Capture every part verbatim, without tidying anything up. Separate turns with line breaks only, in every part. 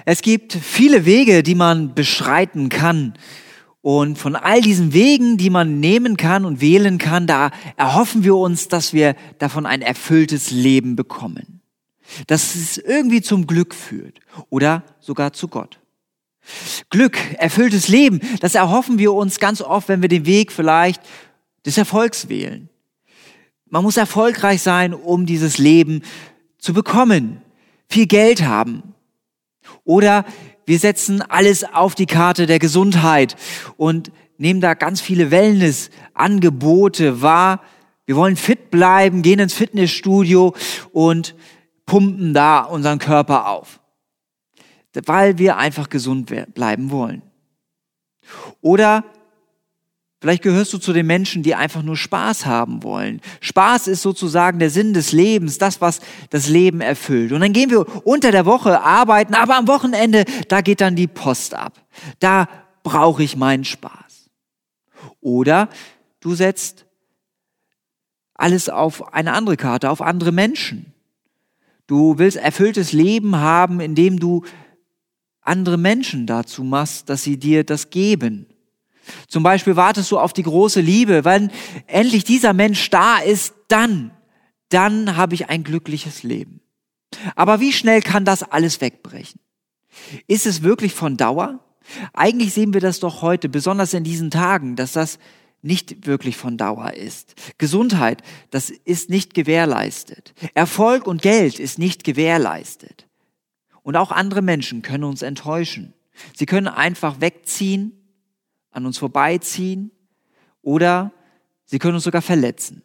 Es gibt viele Wege, die man beschreiten kann. Und von all diesen Wegen, die man nehmen kann und wählen kann, da erhoffen wir uns, dass wir davon ein erfülltes Leben bekommen. Dass es irgendwie zum Glück führt oder sogar zu Gott. Glück, erfülltes Leben, das erhoffen wir uns ganz oft, wenn wir den Weg vielleicht des Erfolgs wählen. Man muss erfolgreich sein, um dieses Leben zu bekommen, viel Geld haben. Oder wir setzen alles auf die Karte der Gesundheit und nehmen da ganz viele Wellness-Angebote wahr. Wir wollen fit bleiben, gehen ins Fitnessstudio und pumpen da unseren Körper auf, weil wir einfach gesund bleiben wollen. Oder vielleicht gehörst du zu den Menschen, die einfach nur Spaß haben wollen. Spaß ist sozusagen der Sinn des Lebens, das, was das Leben erfüllt. Und dann gehen wir unter der Woche arbeiten, aber am Wochenende, da geht dann die Post ab. Da brauche ich meinen Spaß. Oder du setzt alles auf eine andere Karte, auf andere Menschen. Du willst erfülltes Leben haben, indem du andere Menschen dazu machst, dass sie dir das geben. Zum Beispiel wartest du auf die große Liebe. Wenn endlich dieser Mensch da ist, dann, dann habe ich ein glückliches Leben. Aber wie schnell kann das alles wegbrechen? Ist es wirklich von Dauer? Eigentlich sehen wir das doch heute, besonders in diesen Tagen, dass das nicht wirklich von Dauer ist. Gesundheit, das ist nicht gewährleistet. Erfolg und Geld ist nicht gewährleistet. Und auch andere Menschen können uns enttäuschen. Sie können einfach wegziehen, an uns vorbeiziehen oder sie können uns sogar verletzen.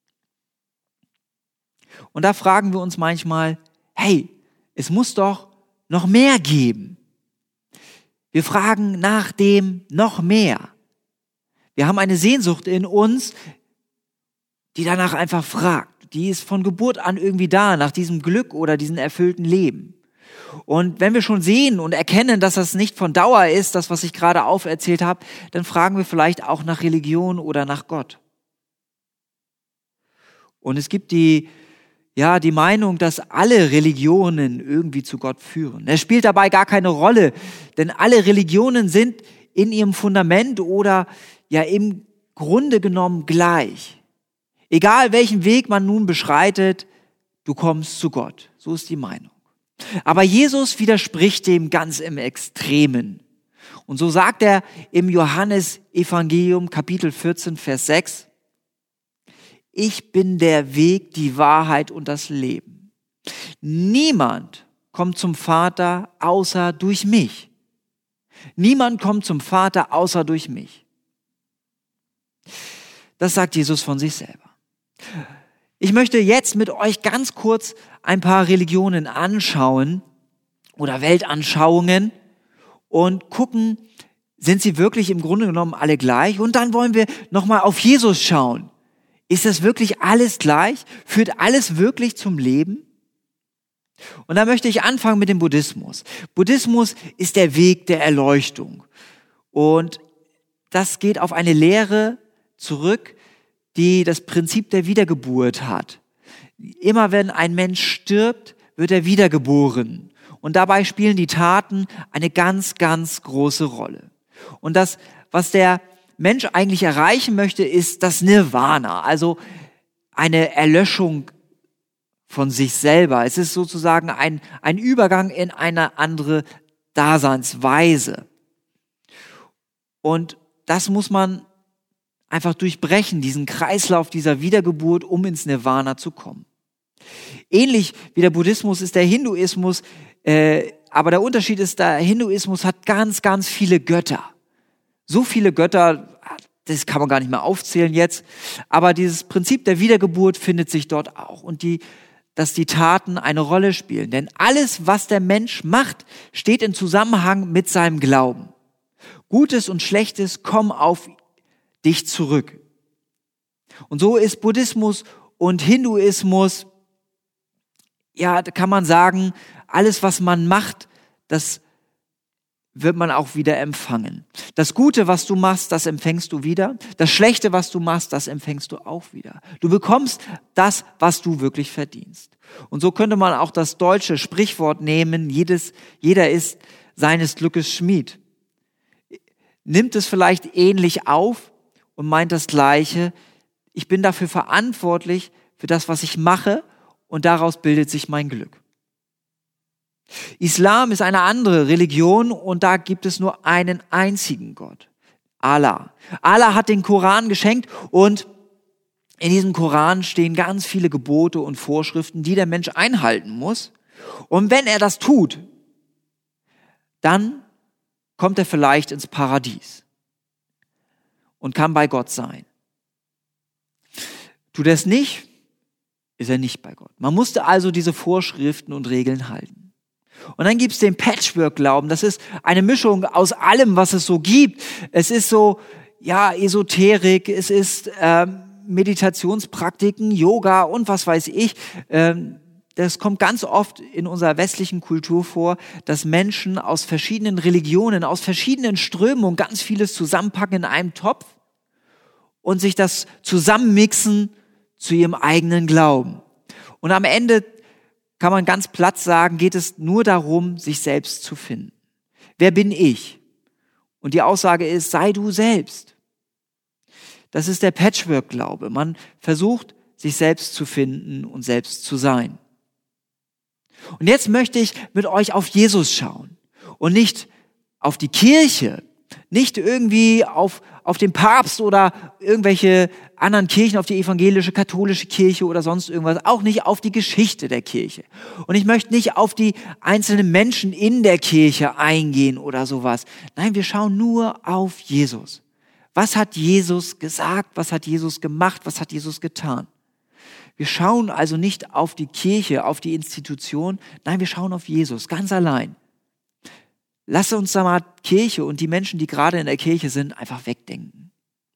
Und da fragen wir uns manchmal, hey, es muss doch noch mehr geben. Wir fragen nach dem noch mehr. Wir haben eine Sehnsucht in uns, die danach einfach fragt. Die ist von Geburt an irgendwie da, nach diesem Glück oder diesem erfüllten Leben. Und wenn wir schon sehen und erkennen, dass das nicht von Dauer ist, das, was ich gerade auferzählt habe, dann fragen wir vielleicht auch nach Religion oder nach Gott. Und es gibt die, ja, die Meinung, dass alle Religionen irgendwie zu Gott führen. Es spielt dabei gar keine Rolle, denn alle Religionen sind in ihrem Fundament oder ja im Grunde genommen gleich. Egal welchen Weg man nun beschreitet, du kommst zu Gott. So ist die Meinung. Aber Jesus widerspricht dem ganz im Extremen. Und so sagt er im Johannesevangelium Kapitel vierzehn, Vers sechs, ich bin der Weg, die Wahrheit und das Leben. Niemand kommt zum Vater außer durch mich. Niemand kommt zum Vater außer durch mich. Das sagt Jesus von sich selber. Ich möchte jetzt mit euch ganz kurz ein paar Religionen anschauen oder Weltanschauungen und gucken, sind sie wirklich im Grunde genommen alle gleich? Und dann wollen wir nochmal auf Jesus schauen. Ist das wirklich alles gleich? Führt alles wirklich zum Leben? Und da möchte ich anfangen mit dem Buddhismus. Buddhismus ist der Weg der Erleuchtung. Und das geht auf eine Lehre zurück, die das Prinzip der Wiedergeburt hat. Immer wenn ein Mensch stirbt, wird er wiedergeboren. Und dabei spielen die Taten eine ganz, ganz große Rolle. Und das, was der Mensch eigentlich erreichen möchte, ist das Nirvana, also eine Erlöschung von sich selber. Es ist sozusagen ein, ein Übergang in eine andere Daseinsweise. Und das muss man einfach durchbrechen, diesen Kreislauf dieser Wiedergeburt, um ins Nirvana zu kommen. Ähnlich wie der Buddhismus ist der Hinduismus, äh, aber der Unterschied ist, der Hinduismus hat ganz, ganz viele Götter. So viele Götter, das kann man gar nicht mehr aufzählen jetzt, aber dieses Prinzip der Wiedergeburt findet sich dort auch und die, dass die Taten eine Rolle spielen. Denn alles, was der Mensch macht, steht in Zusammenhang mit seinem Glauben. Gutes und Schlechtes kommen auf dich zurück. Und so ist Buddhismus und Hinduismus, ja, da kann man sagen, alles, was man macht, das wird man auch wieder empfangen. Das Gute, was du machst, das empfängst du wieder. Das Schlechte, was du machst, das empfängst du auch wieder. Du bekommst das, was du wirklich verdienst. Und so könnte man auch das deutsche Sprichwort nehmen, jedes, jeder ist seines Glückes Schmied. Nimmt es vielleicht ähnlich auf und meint das Gleiche. Ich bin dafür verantwortlich, für das, was ich mache, und daraus bildet sich mein Glück. Islam ist eine andere Religion und da gibt es nur einen einzigen Gott, Allah. Allah hat den Koran geschenkt und in diesem Koran stehen ganz viele Gebote und Vorschriften, die der Mensch einhalten muss. Und wenn er das tut, dann kommt er vielleicht ins Paradies und kann bei Gott sein. Tut er es nicht, ist er nicht bei Gott. Man musste also diese Vorschriften und Regeln halten. Und dann gibt es den Patchwork-Glauben. Das ist eine Mischung aus allem, was es so gibt. Es ist so, ja, Esoterik, es ist ähm, Meditationspraktiken, Yoga und was weiß ich. Ähm, das kommt ganz oft in unserer westlichen Kultur vor, dass Menschen aus verschiedenen Religionen, aus verschiedenen Strömungen ganz vieles zusammenpacken in einem Topf und sich das zusammenmixen zu ihrem eigenen Glauben. Und am Ende kann man ganz platt sagen, geht es nur darum, sich selbst zu finden. Wer bin ich? Und die Aussage ist, sei du selbst. Das ist der Patchwork-Glaube. Man versucht, sich selbst zu finden und selbst zu sein. Und jetzt möchte ich mit euch auf Jesus schauen und nicht auf die Kirche, nicht irgendwie auf, auf den Papst oder irgendwelche anderen Kirchen, auf die evangelische, katholische Kirche oder sonst irgendwas, auch nicht auf die Geschichte der Kirche. Und ich möchte nicht auf die einzelnen Menschen in der Kirche eingehen oder sowas. Nein, wir schauen nur auf Jesus. Was hat Jesus gesagt? Was hat Jesus gemacht? Was hat Jesus getan? Wir schauen also nicht auf die Kirche, auf die Institution. Nein, wir schauen auf Jesus, ganz allein. Lass uns da mal Kirche und die Menschen, die gerade in der Kirche sind, einfach wegdenken.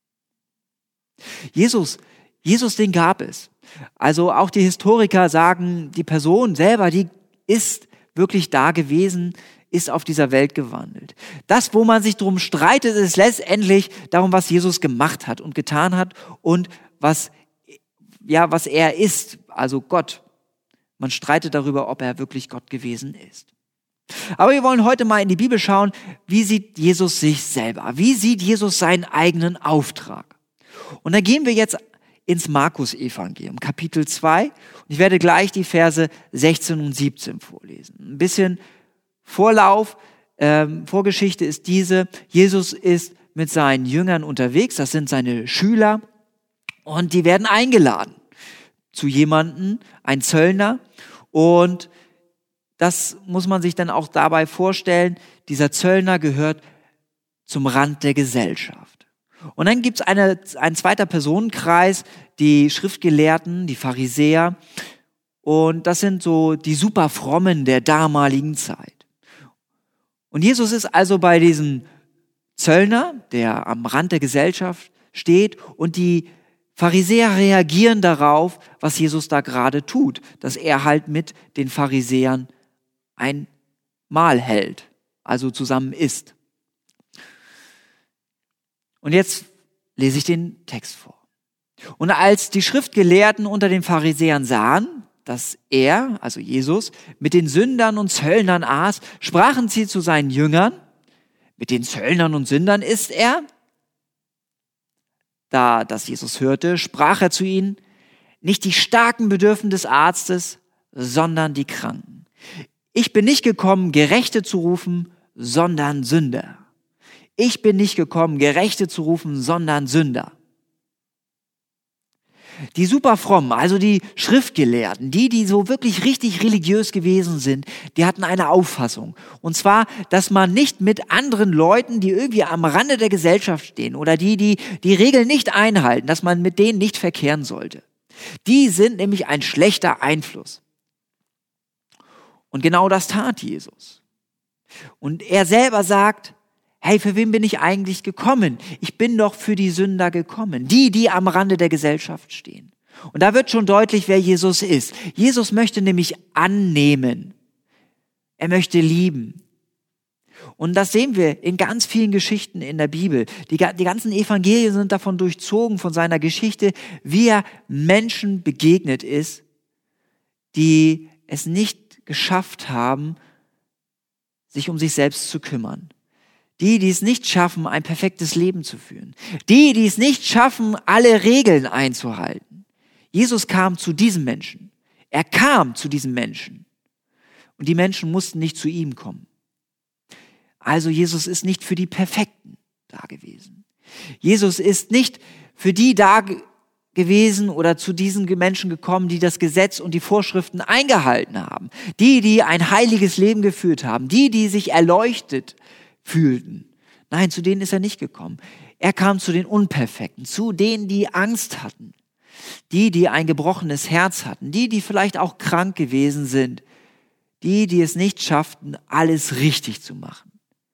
Jesus, Jesus, den gab es. Also auch die Historiker sagen, die Person selber, die ist wirklich da gewesen, ist auf dieser Welt gewandelt. Das, wo man sich drum streitet, ist letztendlich darum, was Jesus gemacht hat und getan hat und was, ja, was er ist, also Gott. Man streitet darüber, ob er wirklich Gott gewesen ist. Aber wir wollen heute mal in die Bibel schauen, wie sieht Jesus sich selber? Wie sieht Jesus seinen eigenen Auftrag? Und da gehen wir jetzt ins Markus-Evangelium, Kapitel zwei. Und ich werde gleich die Verse sechzehn und siebzehn vorlesen. Ein bisschen Vorlauf, ähm, Vorgeschichte ist diese. Jesus ist mit seinen Jüngern unterwegs, das sind seine Schüler. Und die werden eingeladen zu jemandem, ein Zöllner. Und das muss man sich dann auch dabei vorstellen, dieser Zöllner gehört zum Rand der Gesellschaft. Und dann gibt es eine, ein zweiter Personenkreis, die Schriftgelehrten, die Pharisäer. Und das sind so die Superfrommen der damaligen Zeit. Und Jesus ist also bei diesem Zöllner, der am Rand der Gesellschaft steht, und die Pharisäer reagieren darauf, was Jesus da gerade tut, dass er halt mit den Pharisäern ein Mahl hält, also zusammen isst. Und jetzt lese ich den Text vor. Und als die Schriftgelehrten unter den Pharisäern sahen, dass er, also Jesus, mit den Sündern und Zöllnern aß, sprachen sie zu seinen Jüngern, mit den Zöllnern und Sündern isst er? Da das Jesus hörte, sprach er zu ihnen, nicht die Starken bedürfen des Arztes, sondern die Kranken. Ich bin nicht gekommen, Gerechte zu rufen, sondern Sünder. Ich bin nicht gekommen, Gerechte zu rufen, sondern Sünder. Die Superfrommen, also die Schriftgelehrten, die, die so wirklich richtig religiös gewesen sind, die hatten eine Auffassung. Und zwar, dass man nicht mit anderen Leuten, die irgendwie am Rande der Gesellschaft stehen oder die, die die Regeln nicht einhalten, dass man mit denen nicht verkehren sollte. Die sind nämlich ein schlechter Einfluss. Und genau das tat Jesus. Und er selber sagt, hey, für wen bin ich eigentlich gekommen? Ich bin doch für die Sünder gekommen. Die, die am Rande der Gesellschaft stehen. Und da wird schon deutlich, wer Jesus ist. Jesus möchte nämlich annehmen. Er möchte lieben. Und das sehen wir in ganz vielen Geschichten in der Bibel. Die, die ganzen Evangelien sind davon durchzogen, von seiner Geschichte, wie er Menschen begegnet ist, die es nicht geschafft haben, sich um sich selbst zu kümmern. Die, die es nicht schaffen, ein perfektes Leben zu führen. Die, die es nicht schaffen, alle Regeln einzuhalten. Jesus kam zu diesen Menschen. Er kam zu diesen Menschen. Und die Menschen mussten nicht zu ihm kommen. Also Jesus ist nicht für die Perfekten da gewesen. Jesus ist nicht für die da gewesen oder zu diesen Menschen gekommen, die das Gesetz und die Vorschriften eingehalten haben. Die, die ein heiliges Leben geführt haben. Die, die sich erleuchtet fühlten. Nein, zu denen ist er nicht gekommen. Er kam zu den Unperfekten, zu denen, die Angst hatten. Die, die ein gebrochenes Herz hatten. Die, die vielleicht auch krank gewesen sind. Die, die es nicht schafften, alles richtig zu machen.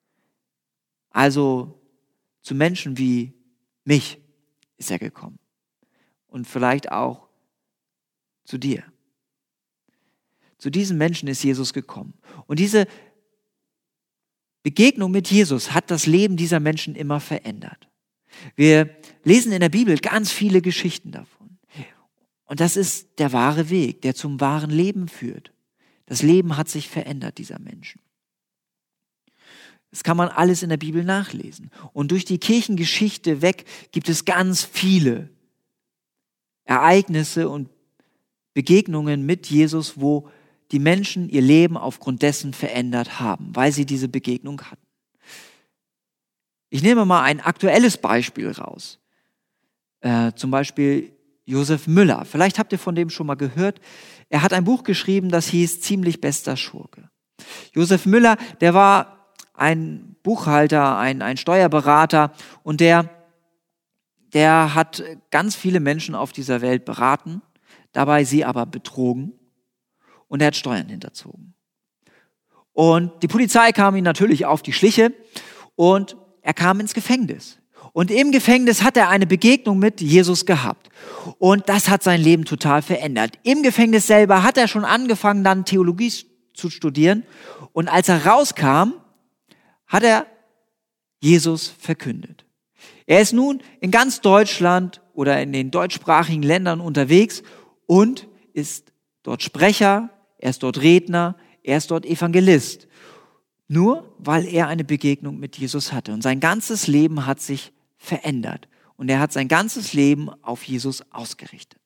Also zu Menschen wie mich ist er gekommen. Und vielleicht auch zu dir. Zu diesen Menschen ist Jesus gekommen. Und diese Begegnung mit Jesus hat das Leben dieser Menschen immer verändert. Wir lesen in der Bibel ganz viele Geschichten davon. Und das ist der wahre Weg, der zum wahren Leben führt. Das Leben hat sich verändert, dieser Menschen. Das kann man alles in der Bibel nachlesen. Und durch die Kirchengeschichte weg gibt es ganz viele Ereignisse und Begegnungen mit Jesus, wo die Menschen ihr Leben aufgrund dessen verändert haben, weil sie diese Begegnung hatten. Ich nehme mal ein aktuelles Beispiel raus. Äh, zum Beispiel Josef Müller. Vielleicht habt ihr von dem schon mal gehört. Er hat ein Buch geschrieben, das hieß Ziemlich bester Schurke. Josef Müller, der war ein Buchhalter, ein, ein Steuerberater und der, der hat ganz viele Menschen auf dieser Welt beraten, dabei sie aber betrogen und er hat Steuern hinterzogen. Und die Polizei kam ihm natürlich auf die Schliche und er kam ins Gefängnis. Und im Gefängnis hat er eine Begegnung mit Jesus gehabt. Und das hat sein Leben total verändert. Im Gefängnis selber hat er schon angefangen, dann Theologie zu studieren. Und als er rauskam, hat er Jesus verkündet. Er ist nun in ganz Deutschland oder in den deutschsprachigen Ländern unterwegs und ist dort Sprecher, er ist dort Redner, er ist dort Evangelist. Nur weil er eine Begegnung mit Jesus hatte. Und sein ganzes Leben hat sich verändert. Und er hat sein ganzes Leben auf Jesus ausgerichtet.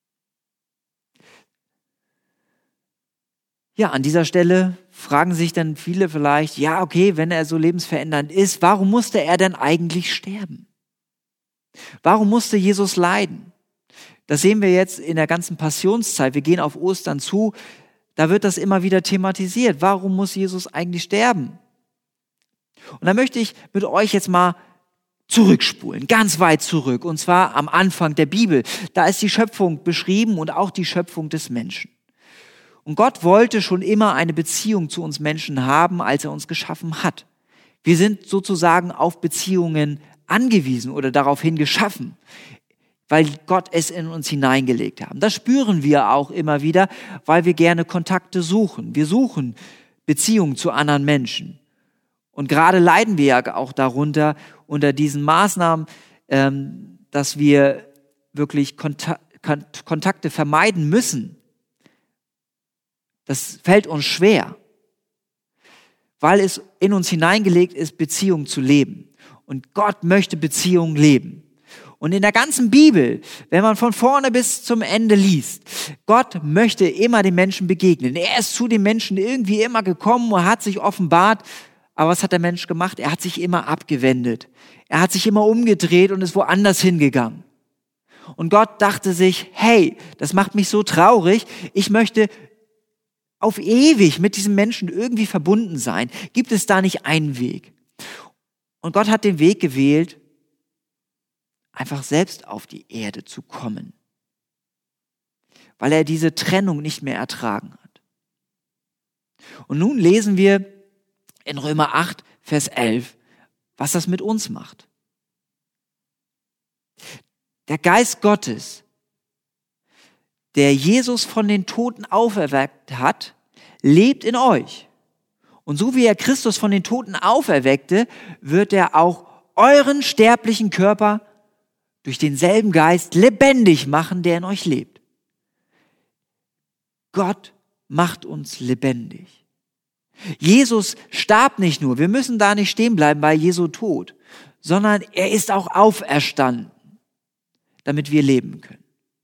Ja, an dieser Stelle fragen sich dann viele vielleicht, ja, okay, wenn er so lebensverändernd ist, warum musste er denn eigentlich sterben? Warum musste Jesus leiden? Das sehen wir jetzt in der ganzen Passionszeit. Wir gehen auf Ostern zu. Da wird das immer wieder thematisiert. Warum muss Jesus eigentlich sterben? Und da möchte ich mit euch jetzt mal zurückspulen, ganz weit zurück. Und zwar am Anfang der Bibel. Da ist die Schöpfung beschrieben und auch die Schöpfung des Menschen. Und Gott wollte schon immer eine Beziehung zu uns Menschen haben, als er uns geschaffen hat. Wir sind sozusagen auf Beziehungen angewiesen oder daraufhin geschaffen, weil Gott es in uns hineingelegt hat. Das spüren wir auch immer wieder, weil wir gerne Kontakte suchen. Wir suchen Beziehungen zu anderen Menschen. Und gerade leiden wir ja auch darunter, unter diesen Maßnahmen, ähm, dass wir wirklich Konta- Kontakte vermeiden müssen. Das fällt uns schwer, weil es in uns hineingelegt ist, Beziehung zu leben. Und Gott möchte Beziehung leben. Und in der ganzen Bibel, wenn man von vorne bis zum Ende liest, Gott möchte immer den Menschen begegnen. Er ist zu den Menschen irgendwie immer gekommen und hat sich offenbart. Aber was hat der Mensch gemacht? Er hat sich immer abgewendet. Er hat sich immer umgedreht und ist woanders hingegangen. Und Gott dachte sich, hey, das macht mich so traurig. Ich möchte auf ewig mit diesem Menschen irgendwie verbunden sein. Gibt es da nicht einen Weg? Und Gott hat den Weg gewählt, einfach selbst auf die Erde zu kommen, weil er diese Trennung nicht mehr ertragen hat. Und nun lesen wir in Römer acht, Vers elf, was das mit uns macht. Der Geist Gottes, der Jesus von den Toten auferweckt hat, lebt in euch. Und so wie er Christus von den Toten auferweckte, wird er auch euren sterblichen Körper durch denselben Geist lebendig machen, der in euch lebt. Gott macht uns lebendig. Jesus starb nicht nur, wir müssen da nicht stehen bleiben bei Jesu Tod, sondern er ist auch auferstanden, damit wir leben können.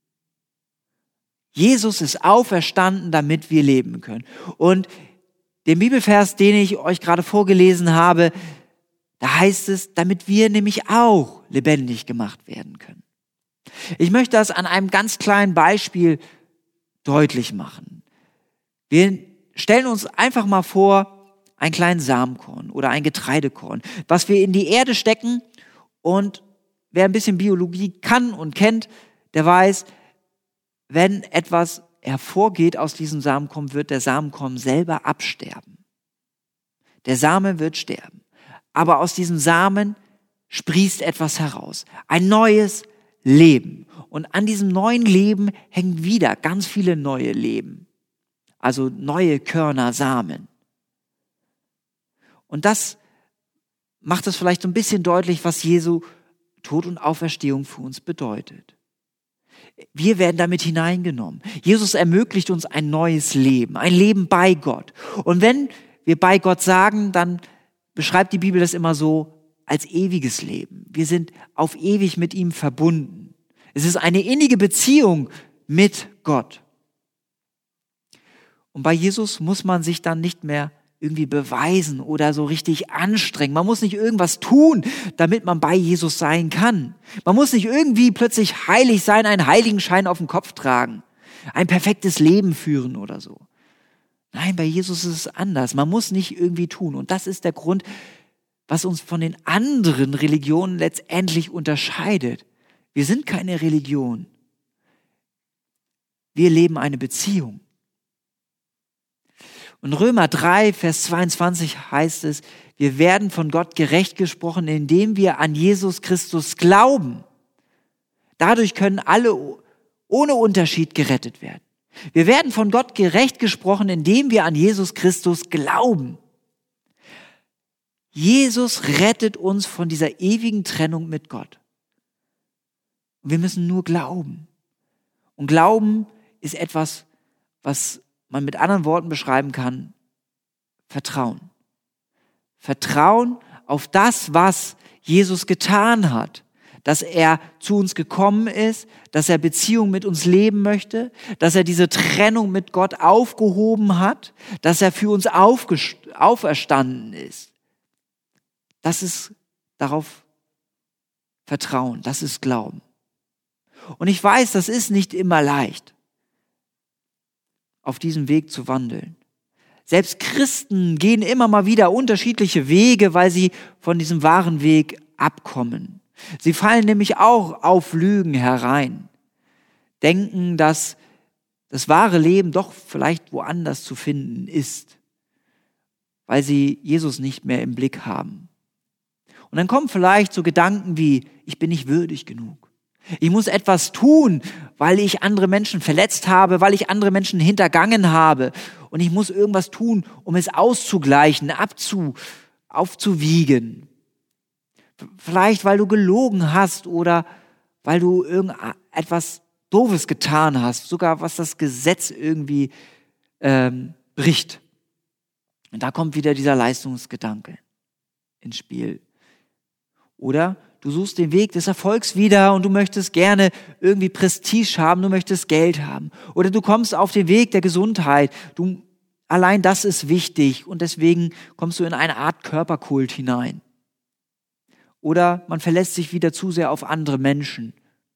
Jesus ist auferstanden, damit wir leben können. Und den Bibelvers, den ich euch gerade vorgelesen habe, da heißt es, damit wir nämlich auch lebendig gemacht werden können. Ich möchte das an einem ganz kleinen Beispiel deutlich machen. Wir stellen uns einfach mal vor, einen kleinen Samenkorn oder ein Getreidekorn, was wir in die Erde stecken, und wer ein bisschen Biologie kann und kennt, der weiß, wenn etwas hervorgeht aus diesem Samenkorn, wird der Samenkorn selber absterben. Der Same wird sterben. Aber aus diesem Samen sprießt etwas heraus. Ein neues Leben. Und an diesem neuen Leben hängen wieder ganz viele neue Leben. Also neue Körner, Samen. Und das macht es vielleicht so ein bisschen deutlich, was Jesu Tod und Auferstehung für uns bedeutet. Wir werden damit hineingenommen. Jesus ermöglicht uns ein neues Leben, ein Leben bei Gott. Und wenn wir bei Gott sagen, dann beschreibt die Bibel das immer so als ewiges Leben. Wir sind auf ewig mit ihm verbunden. Es ist eine innige Beziehung mit Gott. Und bei Jesus muss man sich dann nicht mehr irgendwie beweisen oder so richtig anstrengen. Man muss nicht irgendwas tun, damit man bei Jesus sein kann. Man muss nicht irgendwie plötzlich heilig sein, einen Heiligenschein auf dem Kopf tragen, ein perfektes Leben führen oder so. Nein, bei Jesus ist es anders. Man muss nicht irgendwie tun. Und das ist der Grund, was uns von den anderen Religionen letztendlich unterscheidet. Wir sind keine Religion. Wir leben eine Beziehung. In Römer drei, Vers zweiundzwanzig heißt es, wir werden von Gott gerecht gesprochen, indem wir an Jesus Christus glauben. Dadurch können alle ohne Unterschied gerettet werden. Wir werden von Gott gerecht gesprochen, indem wir an Jesus Christus glauben. Jesus rettet uns von dieser ewigen Trennung mit Gott. Und wir müssen nur glauben. Und Glauben ist etwas, was man mit anderen Worten beschreiben kann: Vertrauen. Vertrauen auf das, was Jesus getan hat. Dass er zu uns gekommen ist, dass er Beziehung mit uns leben möchte, dass er diese Trennung mit Gott aufgehoben hat, dass er für uns aufgest- auferstanden ist. Das ist darauf Vertrauen, das ist Glauben. Und ich weiß, das ist nicht immer leicht, auf diesem Weg zu wandeln. Selbst Christen gehen immer mal wieder unterschiedliche Wege, weil sie von diesem wahren Weg abkommen. Sie fallen nämlich auch auf Lügen herein, denken, dass das wahre Leben doch vielleicht woanders zu finden ist, weil sie Jesus nicht mehr im Blick haben. Und dann kommen vielleicht so Gedanken wie: Ich bin nicht würdig genug. Ich muss etwas tun, weil ich andere Menschen verletzt habe, weil ich andere Menschen hintergangen habe. Und ich muss irgendwas tun, um es auszugleichen, abzu, aufzuwiegen. Vielleicht, weil du gelogen hast oder weil du irgendetwas Doofes getan hast, sogar was das Gesetz irgendwie ähm, bricht. Und da kommt wieder dieser Leistungsgedanke ins Spiel. Oder du suchst den Weg des Erfolgs wieder und du möchtest gerne irgendwie Prestige haben, du möchtest Geld haben. Oder du kommst auf den Weg der Gesundheit. Du, allein das ist wichtig und deswegen kommst du in eine Art Körperkult hinein. Oder man verlässt sich wieder zu sehr auf andere Menschen.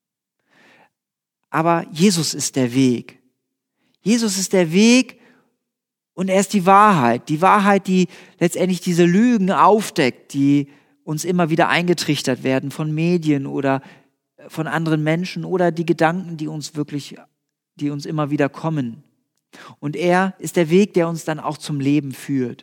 Aber Jesus ist der Weg. Jesus ist der Weg und er ist die Wahrheit. Die Wahrheit, die letztendlich diese Lügen aufdeckt, die uns immer wieder eingetrichtert werden von Medien oder von anderen Menschen oder die Gedanken, die uns wirklich, die uns immer wieder kommen. Und er ist der Weg, der uns dann auch zum Leben führt.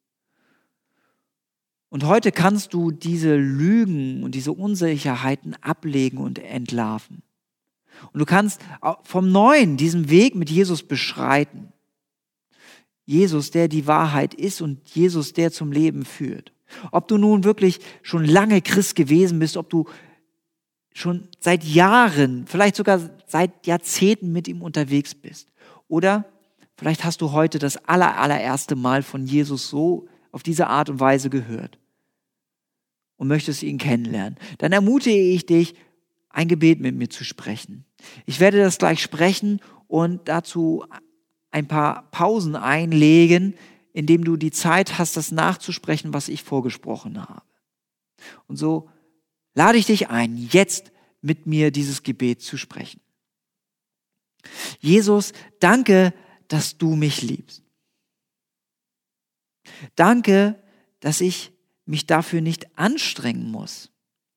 Und heute kannst du diese Lügen und diese Unsicherheiten ablegen und entlarven. Und du kannst vom Neuen diesen Weg mit Jesus beschreiten. Jesus, der die Wahrheit ist und Jesus, der zum Leben führt. Ob du nun wirklich schon lange Christ gewesen bist, ob du schon seit Jahren, vielleicht sogar seit Jahrzehnten mit ihm unterwegs bist. Oder vielleicht hast du heute das aller, allererste Mal von Jesus so auf diese Art und Weise gehört und möchtest ihn kennenlernen. Dann ermutige ich dich, ein Gebet mit mir zu sprechen. Ich werde das gleich sprechen und dazu ein paar Pausen einlegen, indem du die Zeit hast, das nachzusprechen, was ich vorgesprochen habe. Und so lade ich dich ein, jetzt mit mir dieses Gebet zu sprechen. Jesus, danke, dass du mich liebst. Danke, dass ich mich dafür nicht anstrengen muss.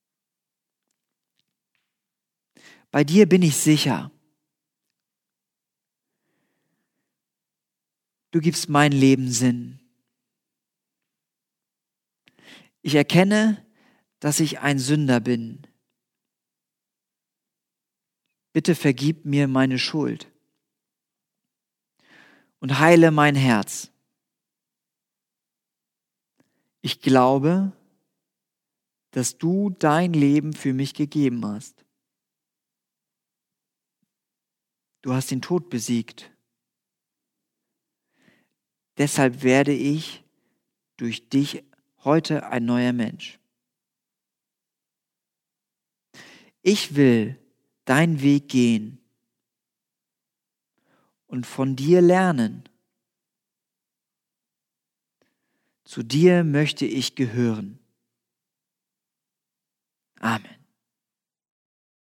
Bei dir bin ich sicher. Du gibst mein Leben Sinn. Ich erkenne, dass ich ein Sünder bin. Bitte vergib mir meine Schuld und heile mein Herz. Ich glaube, dass du dein Leben für mich gegeben hast. Du hast den Tod besiegt. Deshalb werde ich durch dich heute ein neuer Mensch. Ich will deinen Weg gehen und von dir lernen. Zu dir möchte ich gehören. Amen.